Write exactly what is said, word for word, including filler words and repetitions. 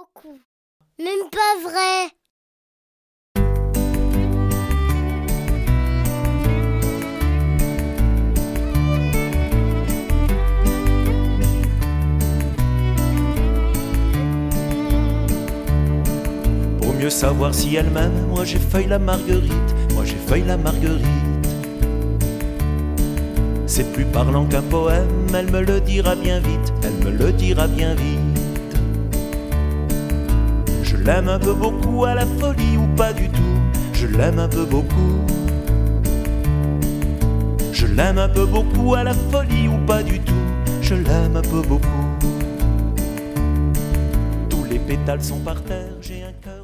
beaucoup. Même pas vrai. Pour mieux savoir si elle m'aime, moi j'ai feuille la marguerite, moi j'ai feuille la marguerite. C'est plus parlant qu'un poème, elle me le dira bien vite, elle me le dira bien vite. Je l'aime un peu beaucoup à la folie ou pas du tout, je l'aime un peu beaucoup. Je l'aime un peu beaucoup à la folie ou pas du tout, je l'aime un peu beaucoup. Tous les pétales sont par terre, j'ai un cœur